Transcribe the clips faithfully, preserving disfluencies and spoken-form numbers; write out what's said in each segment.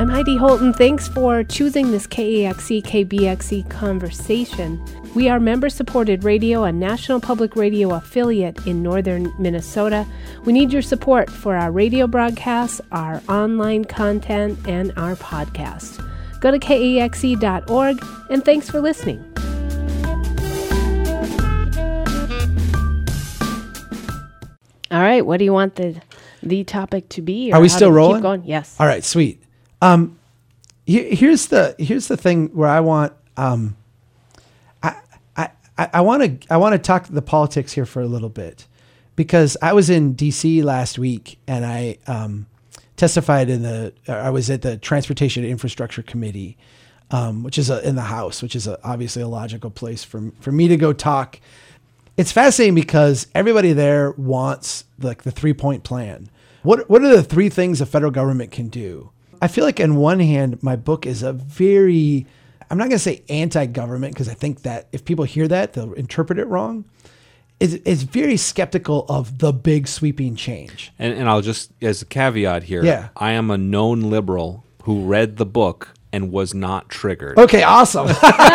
I'm Heidi Holton. Thanks for choosing this K E X E K B X E conversation. We are member-supported radio, a National Public Radio affiliate in northern Minnesota. We need your support for our radio broadcasts, our online content, and our podcast. Go to K E X E dot org, and thanks for listening. All right, what do you want the the topic to be? Are we still rolling? Keep going? Yes. All right, sweet. Um, here, here's the here's the thing where I want um, I I I want to I want to talk the politics here for a little bit, because I was in D C last week and I um, testified in the I was at the Transportation Infrastructure Committee, um, which is a, in the House, which is a, obviously a logical place for for me to go talk. It's fascinating because everybody there wants like the three point plan. What what are the three things the federal government can do? I feel like on one hand, my book is a very, I'm not going to say anti-government, because I think that if people hear that, they'll interpret it wrong. It's, it's very skeptical of the big sweeping change. And, and I'll just, as a caveat here, yeah. I am a known liberal who read the book and was not triggered. Okay, awesome.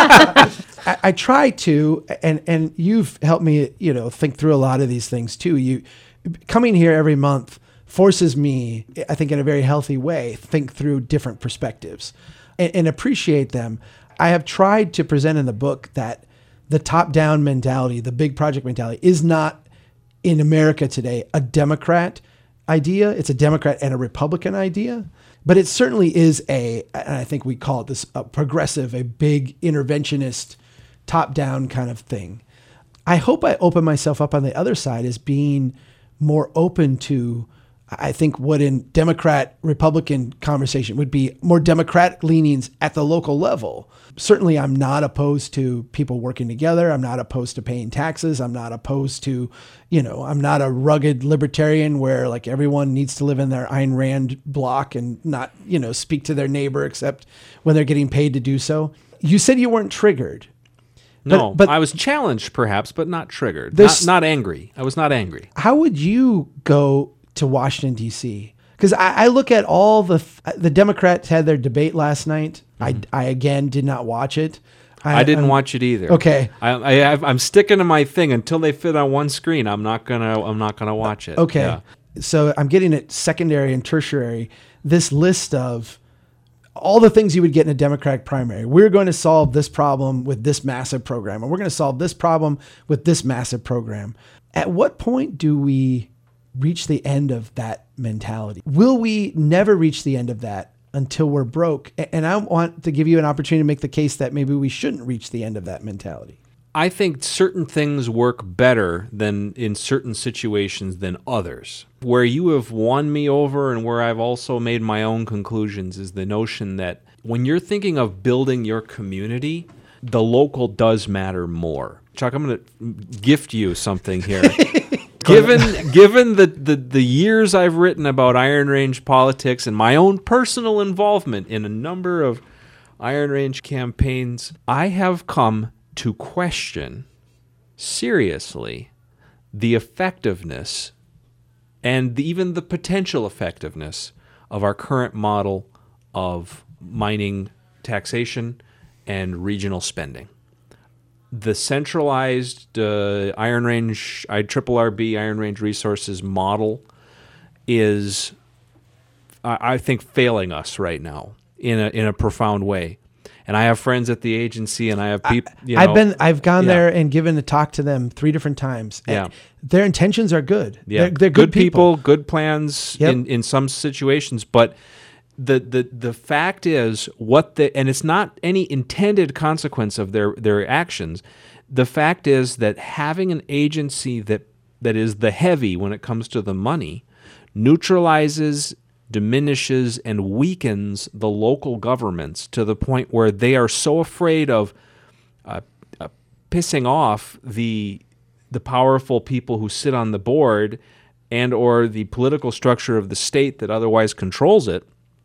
I, I try to, and and you've helped me, you know, think through a lot of these things too. You coming here every month forces me, I think in a very healthy way, think through different perspectives and, and appreciate them. I have tried to present in the book that the top-down mentality, the big project mentality, is not in America today a Democrat idea. It's a Democrat and a Republican idea, but it certainly is a, and I think we call it this, a progressive, a big interventionist, top-down kind of thing. I hope I open myself up on the other side as being more open to, I think what in Democrat Republican conversation would be more Democratic leanings at the local level. Certainly I'm not opposed to people working together. I'm not opposed to paying taxes. I'm not opposed to, you know, I'm not a rugged libertarian where like everyone needs to live in their Ayn Rand block and not, you know, speak to their neighbor except when they're getting paid to do so. You said you weren't triggered. No, but, but I was challenged perhaps, but not triggered. Not, not angry. I was not angry. How would you go to Washington, D C? Because I, I look at all the, the Democrats had their debate last night. Mm-hmm. I, I, again, did not watch it. I, I didn't I'm, watch it either. Okay. I, I, I'm sticking to my thing until they fit on one screen. I'm not gonna, I'm not gonna watch it. Okay. Yeah. So I'm getting at secondary and tertiary, this list of all the things you would get in a Democratic primary. We're going to solve this problem with this massive program, and we're going to solve this problem with this massive program. At what point do we reach the end of that mentality? Will we never reach the end of that until we're broke? And I want to give you an opportunity to make the case that maybe we shouldn't reach the end of that mentality. I think certain things work better than in certain situations than others. Where you have won me over and where I've also made my own conclusions is the notion that when you're thinking of building your community, the local does matter more. Chuck, I'm going to gift you something here. Given given the, the, the years I've written about Iron Range politics and my own personal involvement in a number of Iron Range campaigns, I have come to question seriously the effectiveness and the, even the potential effectiveness of our current model of mining taxation and regional spending. The centralized uh, Iron Range, I triple R B Iron Range Resources model is, I, I think, failing us right now in a in a profound way. And I have friends at the agency, and I have people. You know, I've been, I've gone yeah. there and given a talk to them three different times. And yeah, their intentions are good. Yeah, they're, they're good, good people, people, good plans yep. in, in some situations, but. The, the the fact is what the and it's not any intended consequence of their, their actions. The fact is that having an agency that that is the heavy when it comes to the money neutralizes, diminishes, and weakens the local governments to the point where they are so afraid of uh, uh, pissing off the the powerful people who sit on the board and or the political structure of the state that otherwise controls it,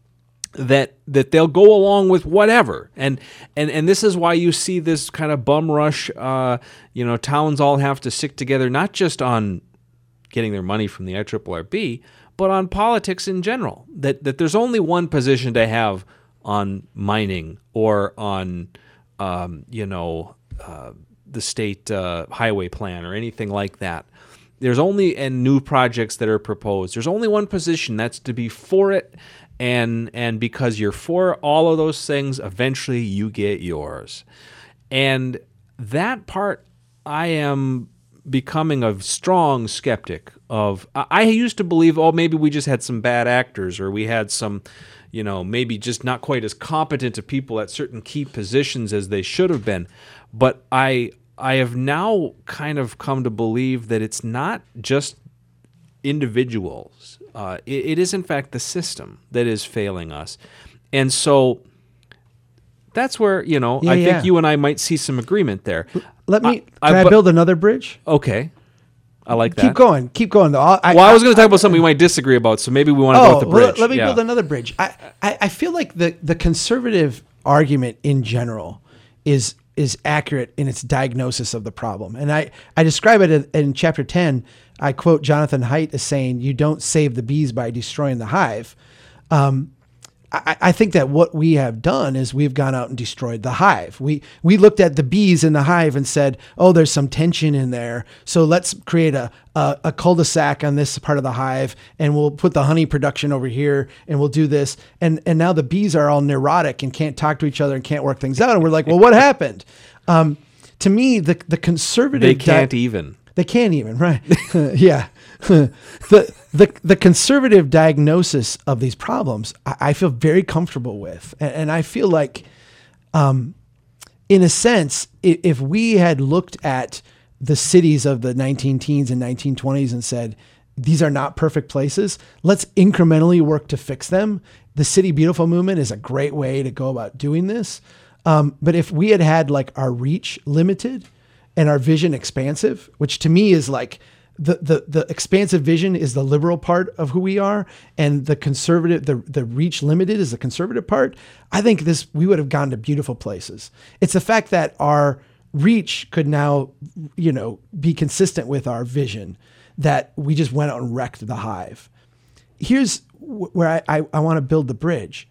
that that they'll go along with whatever. And and and this is why you see this kind of bum rush, uh, you know, towns all have to stick together, not just on getting their money from the I R R B, but on politics in general. That that there's only one position to have on mining or on, um, you know, uh, the state uh, highway plan or anything like that. There's only, and new projects that are proposed, there's only one position, that's to be for it, and and because you're for all of those things, eventually you get yours. And that part, I am becoming a strong skeptic of. I, I used to believe, oh, maybe we just had some bad actors, or we had some, you know, maybe just not quite as competent of people at certain key positions as they should have been. But I I have now kind of come to believe that it's not just individuals. Uh, it, it is, in fact, the system that is failing us. And so that's where, you know, yeah, I yeah. think you and I might see some agreement there. Let me, I, can I, I, but, build another bridge? Okay. I like that. Keep going. Keep going, though. I, well, I, I was going to talk about something we might disagree about, so maybe we want to oh, go with the bridge. Well, let me yeah. build another bridge. I, I, I feel like the, the conservative argument in general is is accurate in its diagnosis of the problem. And I, I describe it in, in chapter ten. I quote Jonathan Haidt as saying, you don't save the bees by destroying the hive. Um, I, I think that what we have done is we've gone out and destroyed the hive. We we looked at the bees in the hive and said, oh, there's some tension in there. So let's create a, a, a cul-de-sac on this part of the hive, and we'll put the honey production over here, and we'll do this. And and now the bees are all neurotic and can't talk to each other and can't work things out. And we're like, well, what happened? Um, to me, the the conservative... They can't di- even. They can't even, right? yeah. the the the conservative diagnosis of these problems, I, I feel very comfortable with, and, and I feel like, um, in a sense, if, if we had looked at the cities of the nineteen teens and nineteen twenties and said, these are not perfect places, let's incrementally work to fix them. The City Beautiful movement is a great way to go about doing this. Um, but if we had had like our reach limited and our vision expansive, which to me is like the, the, the expansive vision is the liberal part of who we are, and the conservative, the, the reach limited is the conservative part. I think this, we would have gone to beautiful places. It's the fact that our reach could now, you know, be consistent with our vision, that we just went out and wrecked the hive. Here's where I, I, I want to build the bridge.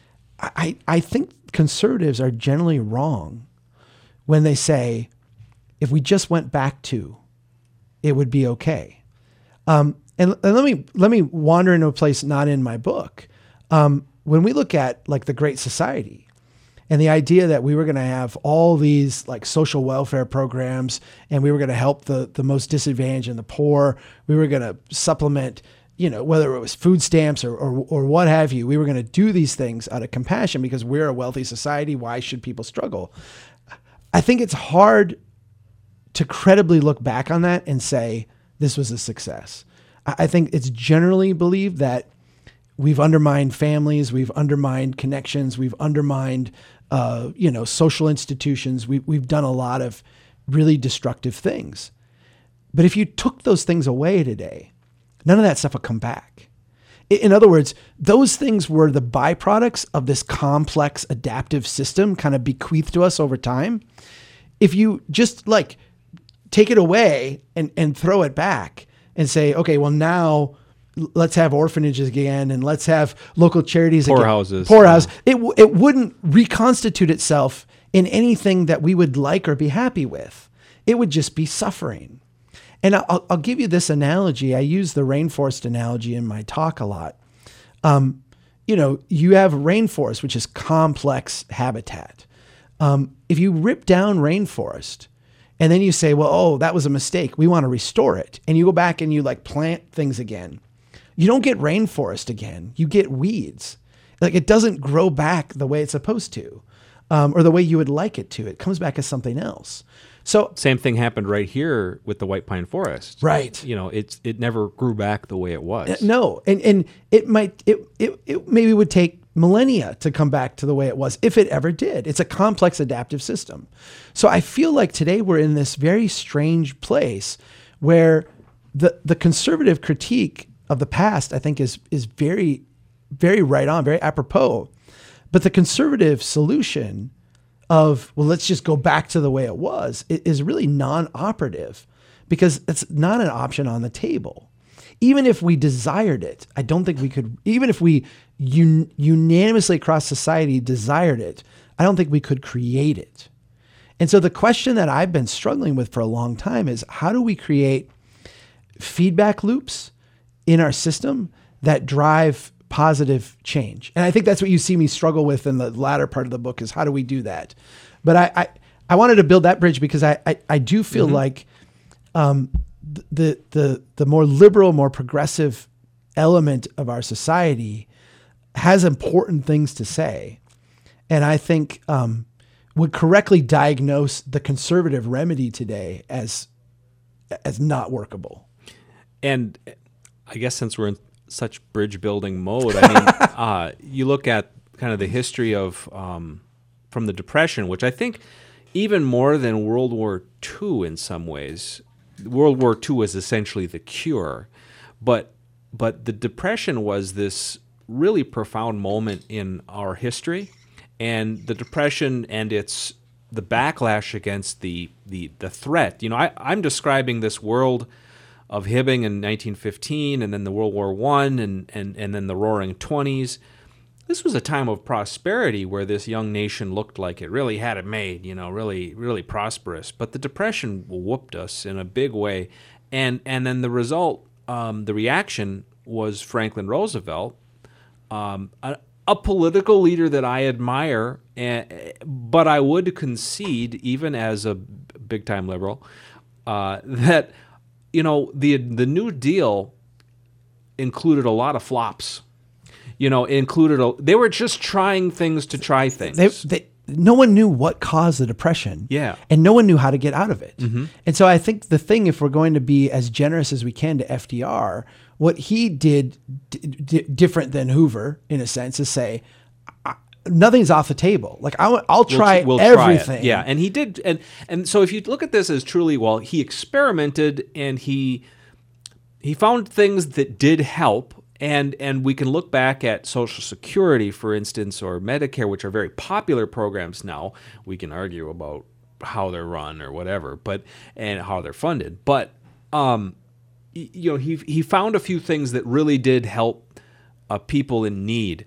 I, I think conservatives are generally wrong when they say, if we just went back to, it would be okay. Um, and, and let me let me wander into a place not in my book. Um, when we look at like the Great Society and the idea that we were going to have all these like social welfare programs, and we were going to help the the most disadvantaged and the poor, we were going to supplement, you know, whether it was food stamps or, or, or what have you, we were going to do these things out of compassion because we're a wealthy society. Why should people struggle? I think it's hard to credibly look back on that and say, this was a success. I think it's generally believed that we've undermined families, we've undermined connections, we've undermined, uh, you know, social institutions. We, we've done a lot of really destructive things. But if you took those things away today, none of that stuff would come back. In other words, those things were the byproducts of this complex adaptive system kind of bequeathed to us over time. If you just like take it away and, and throw it back and say, okay, well now let's have orphanages again and let's have local charities again. Poorhouses. Poorhouse. It, w- it wouldn't reconstitute itself in anything that we would like or be happy with. It would just be suffering. And I'll, I'll give you this analogy. I use the rainforest analogy in my talk a lot. Um, you know, you have rainforest, which is complex habitat. Um, if you rip down rainforest and then you say, well, oh, that was a mistake, we want to restore it, and you go back and you like plant things again, you don't get rainforest again. You get weeds. Like it doesn't grow back the way it's supposed to, um, or the way you would like it to. It comes back as something else. So same thing happened right here with the White Pine Forest. Right. You know, it's it never grew back the way it was. No, and and it might it it, it maybe would take millennia to come back to the way it was, if it ever did. It's a complex adaptive system. So I feel like today we're in this very strange place where the the conservative critique of the past, I think, is is very, very right on, very apropos. But the conservative solution of, well, let's just go back to the way it was, it is really non-operative because it's not an option on the table. even if we desired it, I don't think we could, even if we un, unanimously across society desired it, I don't think we could create it. And so the question that I've been struggling with for a long time is, how do we create feedback loops in our system that drive positive change? And I think that's what you see me struggle with in the latter part of the book, is how do we do that? But I, I, I wanted to build that bridge because I, I, I do feel mm-hmm. like um, the, the, the more liberal, more progressive element of our society has important things to say. And I think um, would correctly diagnose the conservative remedy today as, as not workable. And I guess since we're in such bridge building mode, I mean, uh, you look at kind of the history of um, from the Depression, which I think even more than World War Two in some ways, World War Two was essentially the cure, but but the Depression was this really profound moment in our history, and the Depression and its the backlash against the the the threat. You know, I, I'm describing this world of Hibbing in nineteen fifteen, and then the World War One, and, and, and then the Roaring Twenties. This was a time of prosperity where this young nation looked like it really had it made, you know, really, really prosperous. But the Depression whooped us in a big way. And and then the result, um, the reaction was Franklin Roosevelt, um, a, a political leader that I admire, and, but I would concede, even as a big-time liberal, uh, that you know, the the New Deal included a lot of flops. You know, it included a, they were just trying things to try things. They, they, no one knew what caused the Depression. Yeah. And no one knew how to get out of it. Mm-hmm. And so I think the thing, if we're going to be as generous as we can to F D R, what he did d- d- different than Hoover, in a sense, is say, nothing's off the table. Like I'll, I'll try we'll, we'll everything. Try yeah, and he did, and and so if you look at this as truly, well, he experimented and he he found things that did help, and and we can look back at Social Security, for instance, or Medicare, which are very popular programs now. We can argue about how they're run or whatever, but and how they're funded, but um, you know, he he found a few things that really did help uh, people in need.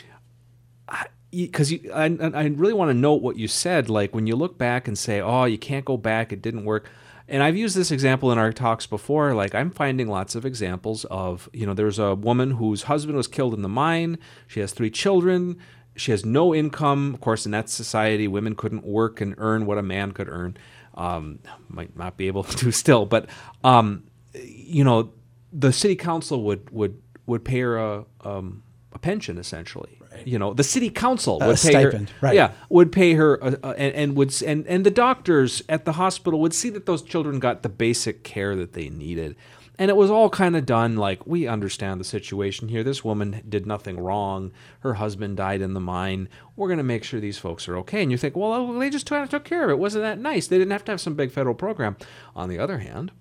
Because I, I really want to note what you said, like when you look back and say, oh, you can't go back, it didn't work. And I've used this example in our talks before. Like I'm finding lots of examples of, you know, there's a woman whose husband was killed in the mine. She has three children. She has no income. Of course, in that society, women couldn't work and earn what a man could earn. Um, might not be able to still. But, um, you know, the city council would, would, would pay her a, um, a pension, essentially. You know, the city council would a pay stipend, her, right? Yeah, would pay her, uh, uh, and, and would and and the doctors at the hospital would see that those children got the basic care that they needed, and it was all kind of done like, we understand the situation here. This woman did nothing wrong. Her husband died in the mine. We're going to make sure these folks are okay. And you think, well, they just kind of took care of it. Wasn't that nice? They didn't have to have some big federal program. On the other hand,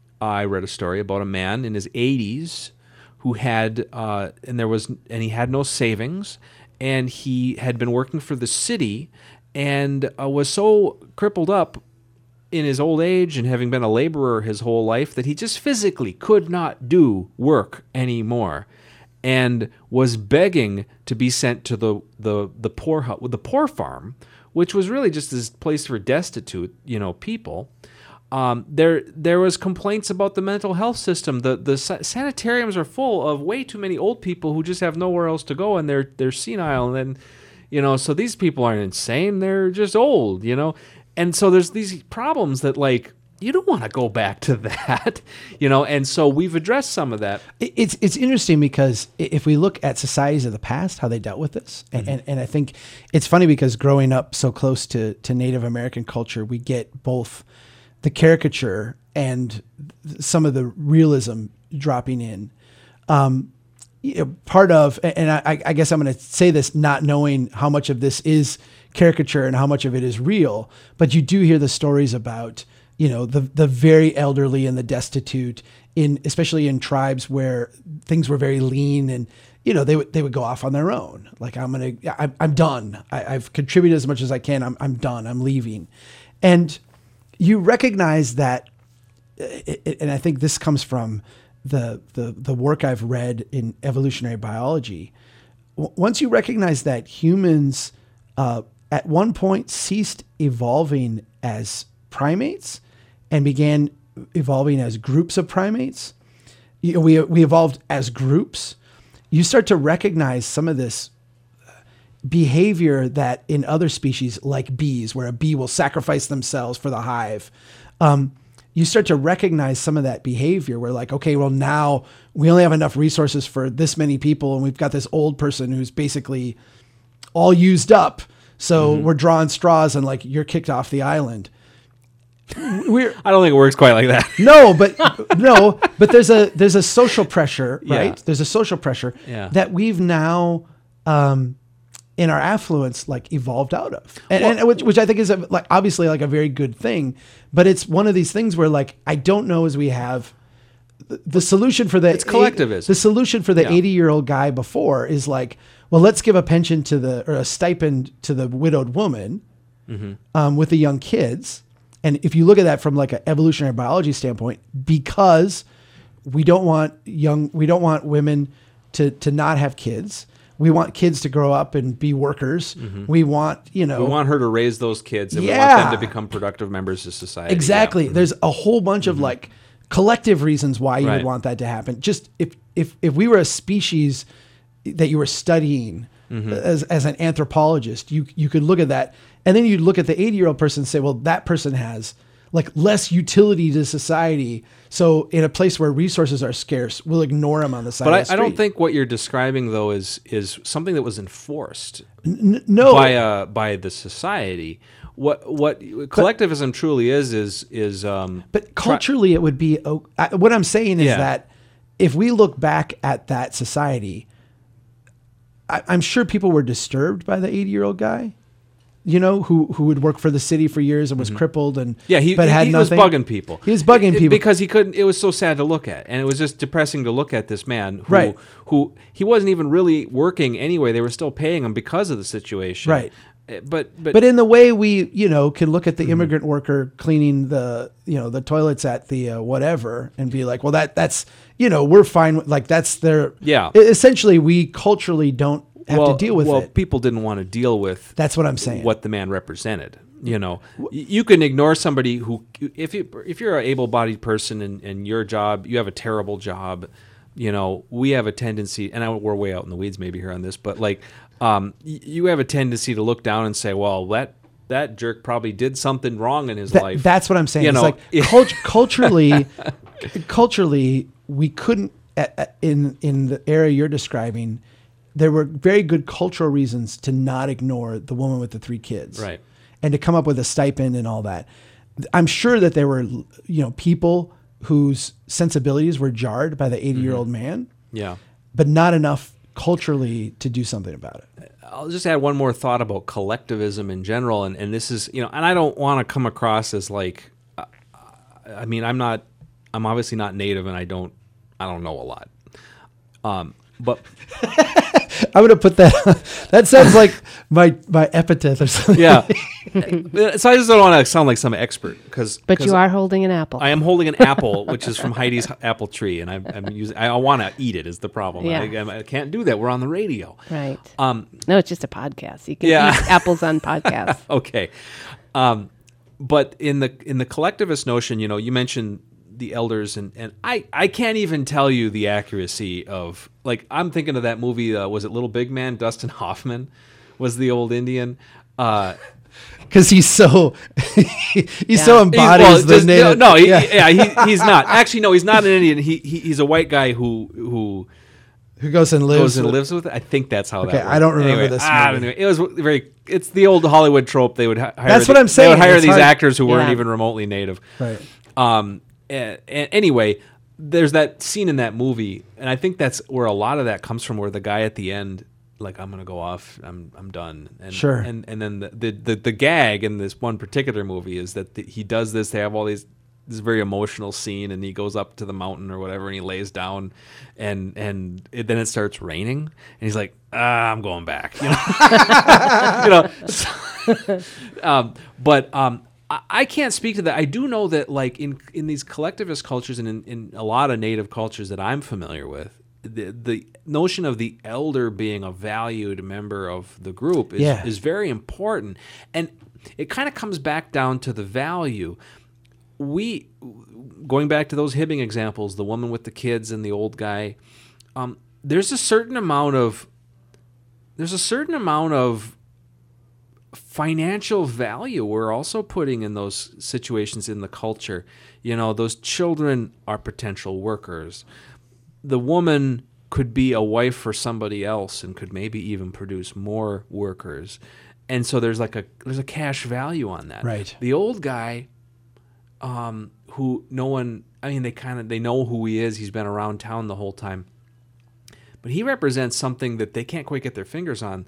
I read a story about a man in his eighties who had, uh, and there was, and he had no savings, and he had been working for the city, and uh, was so crippled up in his old age and having been a laborer his whole life that he just physically could not do work anymore, and was begging to be sent to the the the poor hut, the poor farm, which was really just this place for destitute, you know, people. Um, there there was complaints about the mental health system. The the sanitariums are full of way too many old people who just have nowhere else to go, and they're they're senile. And then, you know, so these people aren't insane. They're just old, you know. And so there's these problems that, like, you don't want to go back to that, you know. And so we've addressed some of that. It's it's interesting because if we look at societies of the past, how they dealt with this, and, mm-hmm. and, and I think it's funny because growing up so close to, to Native American culture, we get both the caricature and some of the realism dropping in. Um, you know, part of, and I, I guess I'm going to say this not knowing how much of this is caricature and how much of it is real, but you do hear the stories about, you know, the the very elderly and the destitute, in especially in tribes where things were very lean, and you know they would they would go off on their own. Like, I'm gonna, I'm, I'm done. I, I've contributed as much as I can. I'm I'm done. I'm leaving, and you recognize that, and I think this comes from the the the work I've read in evolutionary biology, w- once you recognize that humans uh, at one point ceased evolving as primates and began evolving as groups of primates, you know, we we evolved as groups. You start to recognize some of this behavior that in other species, like bees, where a bee will sacrifice themselves for the hive. Um, you start to recognize some of that behavior where like, okay, well now we only have enough resources for this many people. And we've got this old person who's basically all used up. So mm-hmm. we're drawing straws and like, you're kicked off the island. We're, I don't think it works quite like that. No, but no, but there's a, there's a social pressure, right? Yeah. There's a social pressure yeah. that we've now, um, in our affluence, like evolved out of, and, well, and which, which I think is a, like obviously like a very good thing, but it's one of these things where like I don't know as we have the, the solution for the it's collectivism. The solution for the yeah. eighty year old guy before is like, well, let's give a pension to the or a stipend to the widowed woman mm-hmm. um, with the young kids, and if you look at that from like an evolutionary biology standpoint, because we don't want young we don't want women to to not have kids. We want kids to grow up and be workers. Mm-hmm. We want, you know... We want her to raise those kids and yeah. we want them to become productive members of society. Exactly. Yeah. There's a whole bunch mm-hmm. of like collective reasons why you right. would want that to happen. Just if if if we were a species that you were studying mm-hmm. as, as an anthropologist, you you could look at that and then you'd look at the eighty-year-old person and say, well, that person has like less utility to society. So in a place where resources are scarce, we'll ignore them on the side but of I, the street. I don't think what you're describing, though, is is something that was enforced N- no. by uh, by the society. What what collectivism but, truly is is is. Um, but culturally, it would be. Oh, I, what I'm saying is yeah. that if we look back at that society, I, I'm sure people were disturbed by the eighty-year-old guy. You know, who who would work for the city for years and was mm-hmm. crippled and yeah, he, but he, had he nothing. was bugging people. He was bugging it, people because he couldn't. It was so sad to look at, and it was just depressing to look at this man who right. who he wasn't even really working anyway. They were still paying him because of the situation. Right. But but but in the way we you know can look at the mm-hmm. immigrant worker cleaning the you know the toilets at the uh, whatever and be like, well that that's you know we're fine with, like that's their yeah. Essentially, we culturally don't have well, to deal with well, it. Well, people didn't want to deal with. That's what I'm saying. What the man represented. You know, you can ignore somebody who, if you if you're an able-bodied person and, and your job, you have a terrible job. You know, we have a tendency, and I, we're way out in the weeds maybe here on this, but like, um, you have a tendency to look down and say, well, that that jerk probably did something wrong in his that, life. That's what I'm saying. You it's know, like yeah. cult- culturally, culturally, we couldn't at, at, in in the era you're describing. There were very good cultural reasons to not ignore the woman with the three kids, right? And to come up with a stipend and all that. I'm sure that there were, you know, people whose sensibilities were jarred by the eighty-year-old mm-hmm. man. Yeah. But not enough culturally to do something about it. I'll just add one more thought about collectivism in general. And, and this is, you know, and I don't want to come across as like, uh, I mean, I'm not, I'm obviously not native and I don't, I don't know a lot. Um, but I'm gonna put that. That sounds like my my epithet or something. Yeah. So I just don't want to sound like some expert because. But you are holding an apple. I am holding an apple, which is from Heidi's apple tree, and I'm, I'm using. I want to eat it. Is the problem? Yeah. I, I can't do that. We're on the radio. Right. Um. No, it's just a podcast. You can yeah. eat apples on podcasts. Okay. Um. But in the in the collectivist notion, you know, you mentioned the elders, and, and I, I can't even tell you the accuracy of, like, I'm thinking of that movie, uh, was it Little Big Man? Dustin Hoffman was the old Indian. Uh, Because he's so he yeah. so embodies well, the just, native. No, he, yeah, yeah he, he's not. Actually, no, he's not an Indian. He, he he's a white guy who who who goes and lives goes and with, lives with it. I think that's how okay, that works. I don't remember anyway, this I don't movie. know. It was very. It's the old Hollywood trope. They would hire. That's the, what I'm saying. They would hire it's these hard. actors who weren't Yeah. even remotely native. Right. Um. And, and anyway, there's that scene in that movie, and I think that's where a lot of that comes from. Where the guy at the end, like, I'm gonna go off. I'm I'm done. And, Sure. And and then the the, the, the gag in this one particular movie is that the, he does this. They have all these this very emotional scene, and he goes up to the mountain or whatever, and he lays down, and and it, then it starts raining, and he's like, ah, I'm going back. You know. you know. So, um, but um, I, I can't speak to that. I do know that, like in in these collectivist cultures and in, in a lot of Native cultures that I'm familiar with, the the notion of the elder being a valued member of the group is Yeah. is very important, and it kind of comes back down to the value. We, going back to those Hibbing examples, the woman with the kids and the old guy, um, there's a certain amount of there's a certain amount of financial value we're also putting in those situations in the culture. You know, those children are potential workers. The woman could be a wife for somebody else and could maybe even produce more workers. And so there's like a there's a cash value on that. Right. The old guy, um, who no one, I mean, they kind of they know who he is. He's been around town the whole time, but he represents something that they can't quite get their fingers on.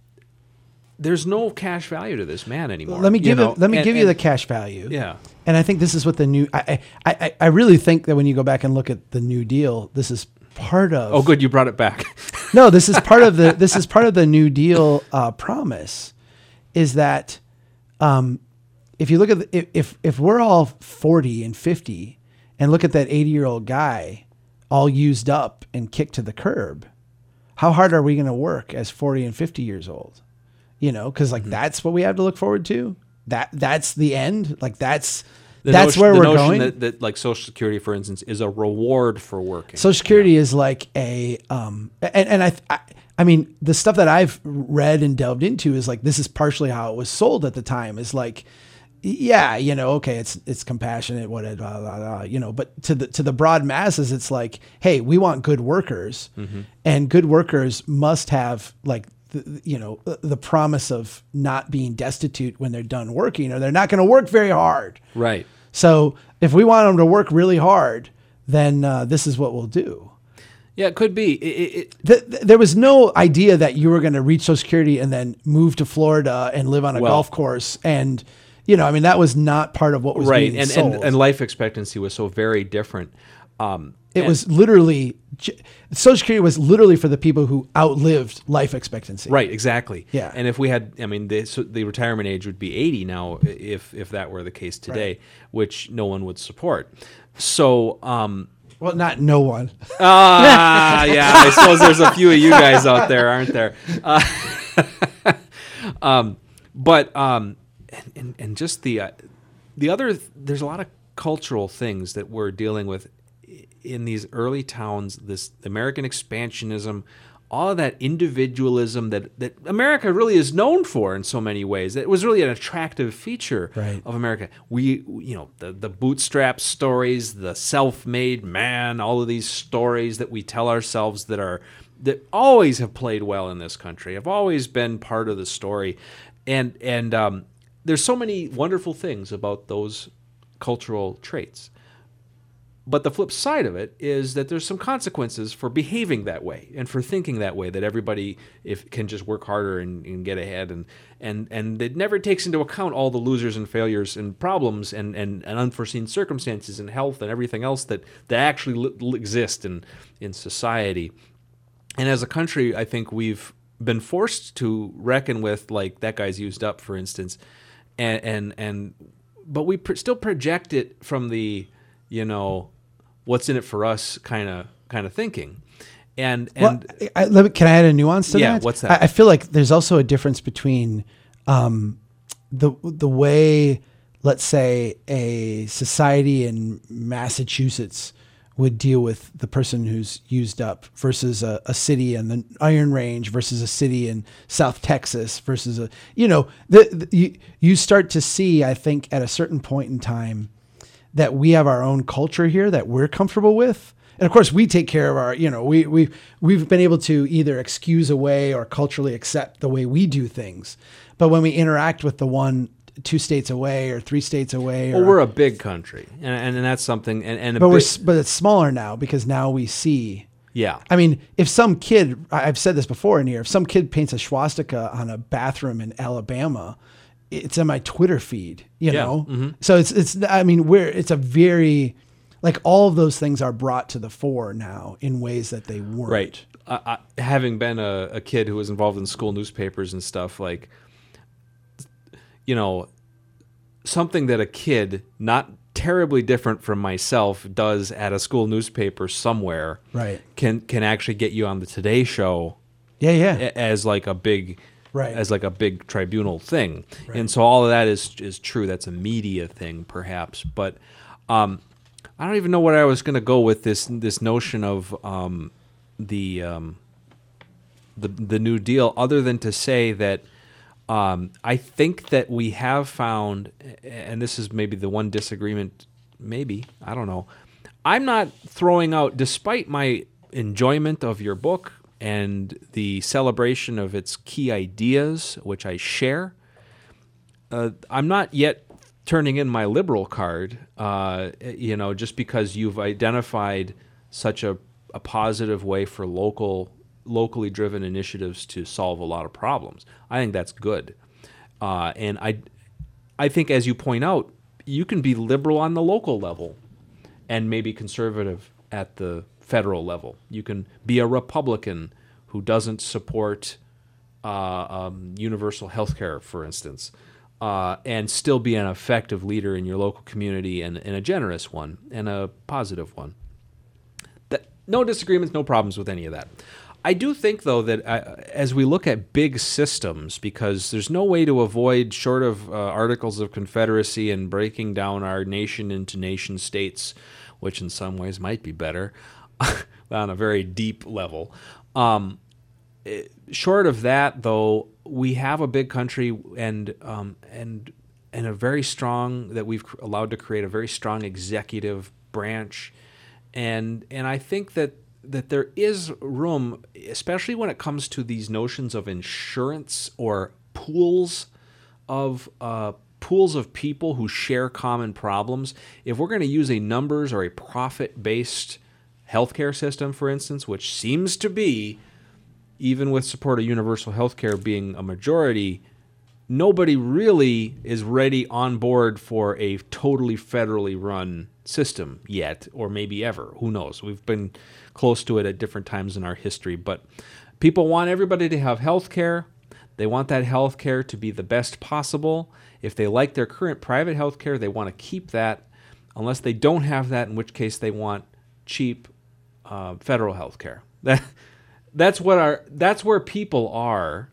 There's no cash value to this man anymore. Let me give you know? it, let me And- give you and- the cash value. Yeah. And I think this is what the new. I, I I I really think that when you go back and look at the New Deal, this is part of. Oh, good, you brought it back. No, this is part of the this is part of the New Deal uh, promise, is that um, if you look at the, if if we're all forty and fifty and look at that eighty year old guy all used up and kicked to the curb, how hard are we going to work as forty and fifty years old? You know, because like mm-hmm. that's what we have to look forward to. That that's the end. Like that's The that's notion, where the we're notion going. That, that like Social Security, for instance, is a reward for working. Social Security yeah. is like a, um, and, and I, I, I mean, the stuff that I've read and delved into is like, this is partially how it was sold at the time, is like, yeah, you know, okay, it's, it's compassionate, what, blah, blah, blah, you know, but to the, to the broad masses, it's like, hey, we want good workers mm-hmm. and good workers must have like, the, you know, the promise of not being destitute when they're done working, or they're not going to work very hard. Right. So if we want them to work really hard, then uh, this is what we'll do. Yeah, it could be. It, it, the, the, there was no idea that you were going to reach Social Security and then move to Florida and live on a well, golf course. And, you know, I mean, that was not part of what was right. being and, sold. And, and life expectancy was so very different. Um, it and, was literally, Social Security was literally for the people who outlived life expectancy. Right, exactly. Yeah. And if we had, I mean, the, so the retirement age would be eighty now if if that were the case today, right. which no one would support. So, um, well, not no one. Ah, yeah. I suppose there's a few of you guys out there, aren't there? Uh, um, but um, and, and and just the uh, the other, there's a lot of cultural things that we're dealing with in these early towns. This American expansionism, all of that individualism that, that America really is known for in so many ways. It was really an attractive feature right. of America. We, you know, the, the bootstrap stories, the self-made man, all of these stories that we tell ourselves that are, that always have played well in this country, have always been part of the story. And, and um, there's so many wonderful things about those cultural traits. But the flip side of it is that there's some consequences for behaving that way and for thinking that way, that everybody if can just work harder and, and get ahead. And, and, and it never takes into account all the losers and failures and problems and, and, and unforeseen circumstances and health and everything else that, that actually li- exist in, in society. And as a country, I think we've been forced to reckon with, like, that guy's used up, for instance. And, and, and but we pr- still project it from the, you know, what's in it for us kind of kind of thinking. And and well, I, let me, can I add a nuance to yeah, that? what's that? I, I feel like there's also a difference between um, the the way, let's say, a society in Massachusetts would deal with the person who's used up versus a, a city in the Iron Range versus a city in South Texas versus a, you know, the, the you, you start to see, I think, at a certain point in time, that we have our own culture here that we're comfortable with. And of course we take care of our, you know, we, we, we've been able to either excuse away or culturally accept the way we do things. But when we interact with the one, two states away or three states away. Well, or, we're a big country and, and, and that's something. And, and a but big, we're, but it's smaller now because now we see. Yeah. I mean, if some kid, I've said this before in here, if some kid paints a swastika on a bathroom in Alabama, it's in my Twitter feed, you yeah. know? Mm-hmm. So it's, it's, I mean, we're, it's a very, like all of those things are brought to the fore now in ways that they weren't. Right. Uh, I, having been a, a kid who was involved in school newspapers and stuff, like, you know, something that a kid, not terribly different from myself, does at a school newspaper somewhere, Right. can can actually get you on the Today Show Yeah, yeah. a- as like a big Right. as like a big tribunal thing. And so all of that is is true. That's a media thing, perhaps. But um, I don't even know where I was going to go with this this notion of um, the um, the the New Deal, other than to say that um, I think that we have found, and this is maybe the one disagreement, maybe, I don't know. I'm not throwing out, despite my enjoyment of your book and the celebration of its key ideas, which I share, uh, I'm not yet turning in my liberal card, uh, you know, just because you've identified such a, a positive way for local, locally driven initiatives to solve a lot of problems. I think that's good. Uh, and I, I think, as you point out, you can be liberal on the local level and maybe conservative at the federal level. You can be a Republican who doesn't support uh, um, universal health care, for instance, uh, and still be an effective leader in your local community, and, and a generous one and a positive one. That, no disagreements, no problems with any of that. I do think, though, that uh, as we look at big systems, because there's no way to avoid, short of uh, Articles of Confederacy and breaking down our nation into nation states, which in some ways might be better on a very deep level. Um, it, short of that, though, we have a big country and um, and and a very strong, that we've allowed to create a very strong executive branch, and and I think that that there is room, especially when it comes to these notions of insurance or pools of uh, pools of people who share common problems. If we're going to use a numbers or a profit-based healthcare system, for instance, which seems to be, even with support of universal healthcare being a majority, nobody really is ready on board for a totally federally run system yet, or maybe ever. Who knows? We've been close to it at different times in our history, but people want everybody to have health care. They want that health care to be the best possible. If they like their current private health care, they want to keep that, unless they don't have that, in which case they want cheap uh, federal health care. That, that's what our that's where people are.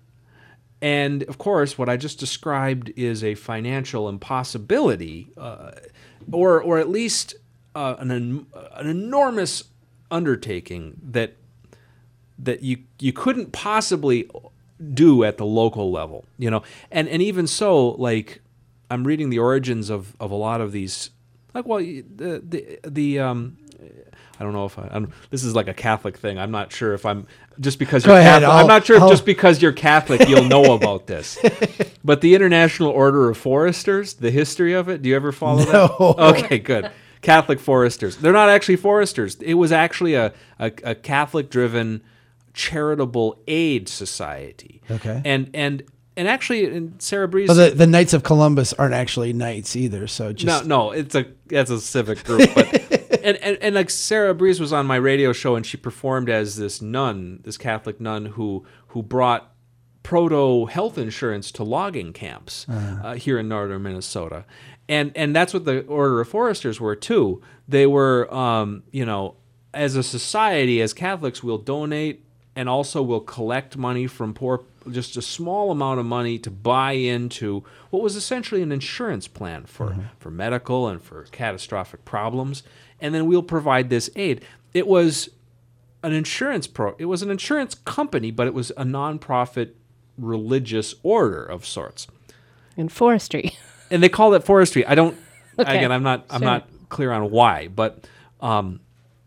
And of course, what I just described is a financial impossibility, uh, or or at least uh, an an enormous undertaking that that you you couldn't possibly do at the local level, you know. And and even so, like, I'm reading the origins of, of a lot of these, like, well, the the the um. I don't know if I, I'm, this is like a Catholic thing. I'm not sure if I'm, just because Go you're ahead, Catholic, I'll- I'm not sure I'll- if just because you're Catholic you'll know about this. But the International Order of Foresters, the history of it, do you ever follow No. that? Okay, good. Catholic foresters. They're not actually foresters. It was actually a, a, a Catholic-driven charitable aid society. Okay. And and and actually, in Sarah Breeze. Well, the, the Knights of Columbus aren't actually knights either. So just No, no, it's a it's a civic group. But and, and and like Sarah Breeze was on my radio show, and she performed as this nun, this Catholic nun who who brought proto health insurance to logging camps uh, here in northern Minnesota, and and that's what the Order of Foresters were too. They were, um, you know, as a society, as Catholics, we'll donate and also we'll collect money from poor, just a small amount of money to buy into what was essentially an insurance plan for, mm-hmm. for medical and for catastrophic problems, and then we'll provide this aid. It was an insurance pro. It was an insurance company, but it was a nonprofit religious order of sorts. In forestry. And they call it forestry. I don't. Okay. Again, I'm not. I'm Sure. not clear on why, but um,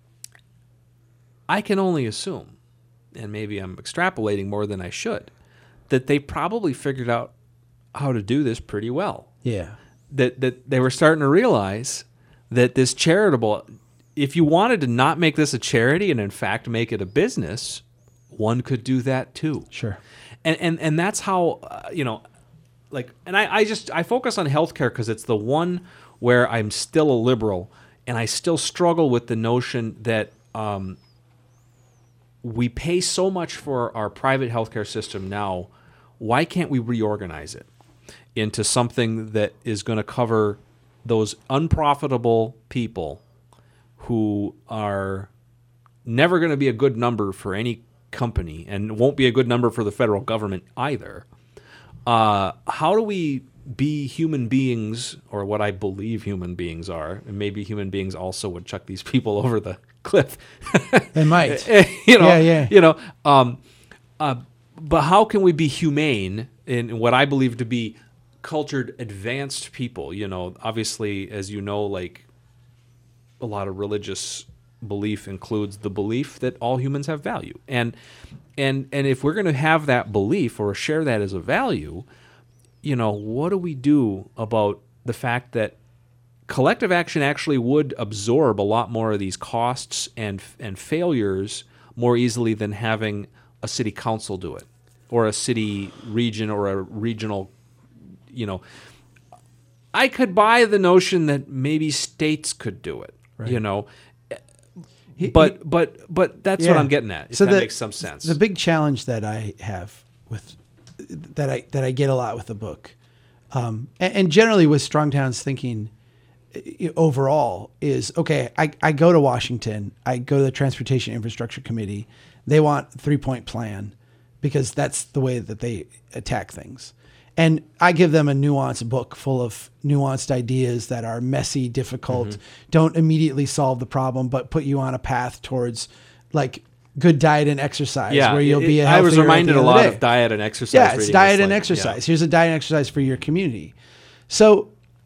I can only assume, and maybe I'm extrapolating more than I should, that they probably figured out how to do this pretty well. yeah. That that they were starting to realize that this charitable, if you wanted to not make this a charity and in fact make it a business, one could do that too. Sure. And and and that's how uh, you know, like, and I, I just I focus on healthcare because it's the one where I'm still a liberal, and I still struggle with the notion that um, we pay so much for our private healthcare system now. Why can't we reorganize it? into something that is going to cover those unprofitable people who are never going to be a good number for any company and won't be a good number for the federal government either. Uh, how do we be human beings, or what I believe human beings are, and maybe human beings also would chuck these people over the cliff. They might. you know, yeah, yeah. You know, um, uh, but how can we be humane in what I believe to be cultured, advanced people? You know, obviously, as you know, like a lot of religious belief includes the belief that all humans have value. And and and if we're going to have that belief or share that as a value, you know, what do we do about the fact that collective action actually would absorb a lot more of these costs and and failures more easily than having a city council do it, or a city region or a regional, you know. I could buy the notion that maybe states could do it, right. you know. He, but he, but but that's yeah. what I'm getting at. If so that the, makes some sense. The big challenge that I have with that I that I get a lot with the book, um, and, and generally with Strong Towns thinking overall is, okay, I, I go to Washington, I go to the Transportation Infrastructure Committee, they want a three-point plan because that's the way that they attack things. And I give them a nuanced book full of nuanced ideas that are messy, difficult, mm-hmm. don't immediately solve the problem, but put you on a path towards like good diet and exercise, yeah, where you'll it, be a I was reminded a lot of, of diet and exercise. Yeah, it's diet and like, exercise. Yeah. Here's a diet and exercise for your community. So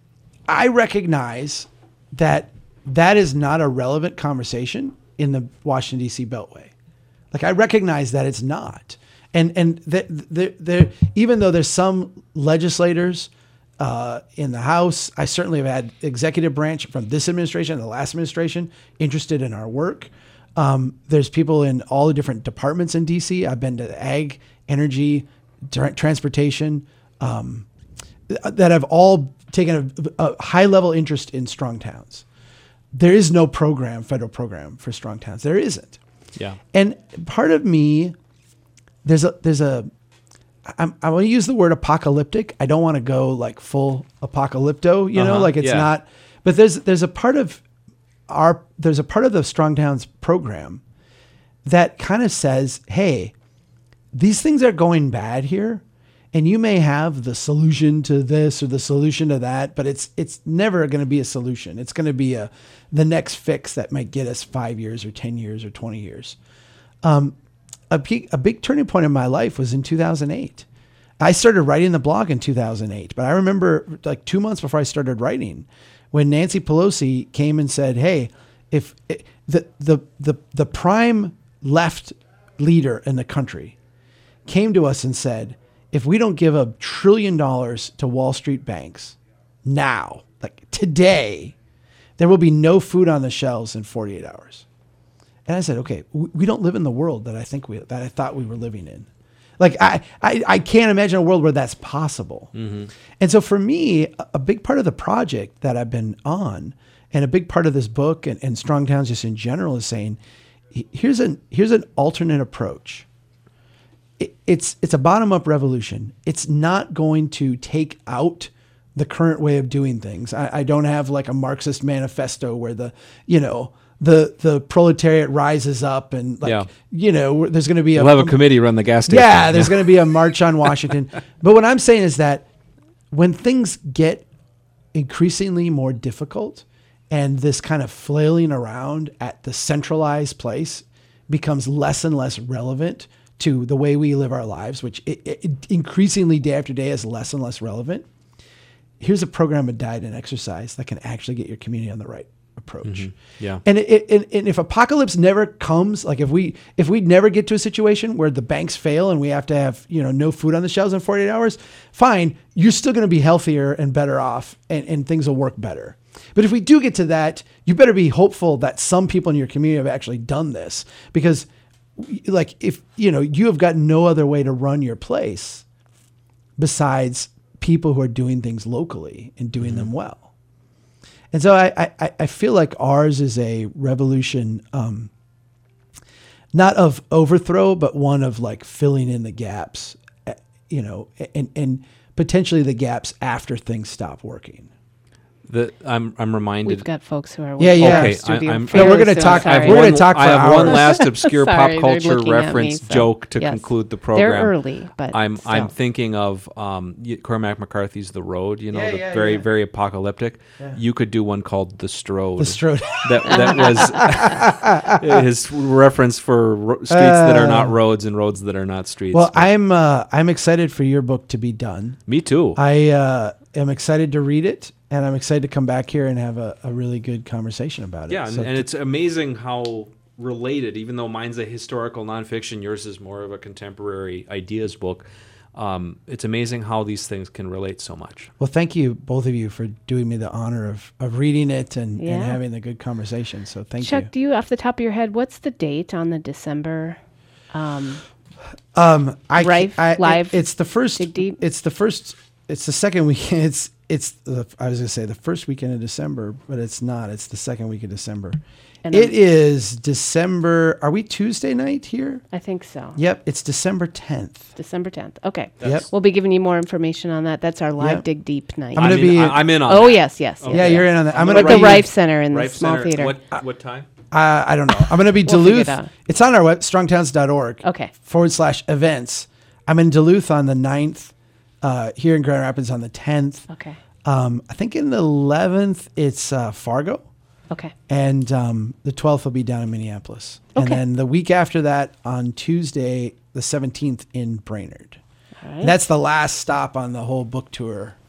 I recognize that that is not a relevant conversation in the Washington, D C Beltway. Like, I recognize that it's not. And and the, the, the, even though there's some legislators uh, in the House, I certainly have had executive branch from this administration and the last administration interested in our work. Um, there's people in all the different departments in D C. I've been to ag, energy, tra- transportation, um, that have all taken a, a high level interest in Strong Towns. There is no program, federal program for Strong Towns. There isn't. Yeah. And part of me, there's a, there's a, I'm, I want to use the word apocalyptic. I don't want to go like full apocalypto, you uh-huh. know, like it's yeah. not, but there's, there's a part of our, there's a part of the Strong Towns program that kind of says, hey, these things are going bad here. And you may have the solution to this or the solution to that, but it's it's never going to be a solution. It's going to be a the next fix that might get us five years or ten years or twenty years. Um, a big a big turning point in my life was in two thousand eight. I started writing the blog in two thousand eight, but I remember like two months before I started writing, when Nancy Pelosi came and said, "Hey, if it, the the the the prime left leader in the country came to us and said, if we don't give a trillion dollars to Wall Street banks now, like today, there will be no food on the shelves in forty-eight hours. And I said, okay, we don't live in the world that I think we, that I thought we were living in. Like, I, I, I can't imagine a world where that's possible. Mm-hmm. And so for me, a big part of the project that I've been on, and a big part of this book and, and Strong Towns just in general, is saying, here's an, here's an alternate approach. It's it's a bottom-up revolution. It's not going to take out the current way of doing things. I, I don't have like a Marxist manifesto where the, you know, the the proletariat rises up and like, yeah. you know, there's going to be a... We'll have a committee run the gas station. Yeah, there's going to be a march on Washington. But what I'm saying is that when things get increasingly more difficult and this kind of flailing around at the centralized place becomes less and less relevant to the way we live our lives, which it, it increasingly day after day is less and less relevant. Here's a program of diet and exercise that can actually get your community on the right approach. Mm-hmm. Yeah. And it, it, and if apocalypse never comes, like if we if we never get to a situation where the banks fail and we have to have, you know, no food on the shelves in forty-eight hours, fine, you're still going to be healthier and better off, and, and things will work better. But if we do get to that, you better be hopeful that some people in your community have actually done this, because like if, you know, you have got no other way to run your place besides people who are doing things locally and doing mm-hmm. them well. And so I, I, I feel like ours is a revolution, um, not of overthrow, but one of like filling in the gaps, you know, and, and potentially the gaps after things stop working. The, I'm I'm reminded. We've got folks who are Yeah, yeah. Okay, studio I- I'm- fairly No, we're gonna soon. talk- Sorry. we're gonna talk for I have one hours. last obscure Sorry, pop they're culture looking at me, reference so- joke to yes. conclude the program. They're early, but I'm still. I'm thinking of um, y- Cormac McCarthy's The Road. You know, Yeah, the yeah, very yeah. very apocalyptic. You could do one called The Strode. The Strode. that that was his reference for ro- streets that are not roads and roads that are not streets. Well, But I'm uh, I'm excited for your book to be done. me too. I uh, am excited to read it, and I'm excited to come back here and have a, a really good conversation about it. Yeah, and, So and it's amazing how related, even though mine's a historical nonfiction, yours is more of a contemporary ideas book. Um, it's amazing how these things can relate so much. well, thank you, both of you, for doing me the honor of, of reading it and, Yeah. and having the good conversation. So thank Chuck, you. do you, off the top of your head, what's the date on the December? Um, Um, I, Rife, I, live, It's the first. dig deep? It's the first. It's the second weekend. It's it's the. I was gonna say the first weekend of December, but it's not. It's the second week of December. And It I'm- is December. Are we Tuesday night here? I think so. Yep. It's December tenth. December tenth. Okay. Yep. We'll be giving you more information on that. That's our live Yep. dig deep night. I'm gonna I'm in, be- I- I'm in on oh that. yes, yes, yes. Yeah, yes. you're in on that. I'm I'm gonna gonna At the be. Rife Center in the Rife small Center, theater. What, what time? Uh, I don't know. I'm gonna be We'll figure it Duluth. out. It's on our web, strong towns dot org. Okay. Forward slash events. I'm in Duluth on the ninth. Uh, here in Grand Rapids on the tenth. Okay. Um, I think in the eleventh it's uh, Fargo. Okay. And um, the twelfth will be down in Minneapolis. And Okay. then the week after that, on Tuesday, the seventeenth, in Brainerd. All right. And that's the last stop on the whole book tour